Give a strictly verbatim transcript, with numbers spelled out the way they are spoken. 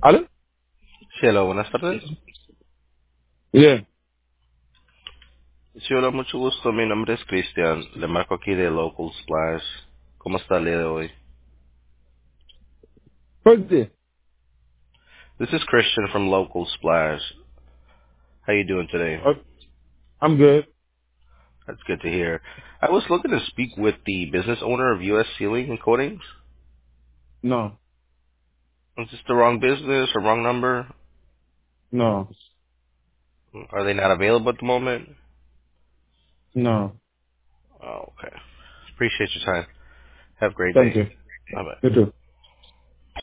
¿Aló? Sí, hola, buenas tardes. Bien. Sí, hola, mucho gusto. Mi nombre es Cristian. Le marco aquí de Local Splash. ¿Cómo está el día de hoy? First day. This is Christian from Local Splash. How you doing today? Uh, I'm good. That's good to hear. I was looking to speak with the business owner of U S Sealing and Coatings. No. Is this the wrong business or wrong number? No. Are they not available at the moment? No. Oh, okay. Appreciate your time. Have a great Thank day. you. Bye-bye. You too.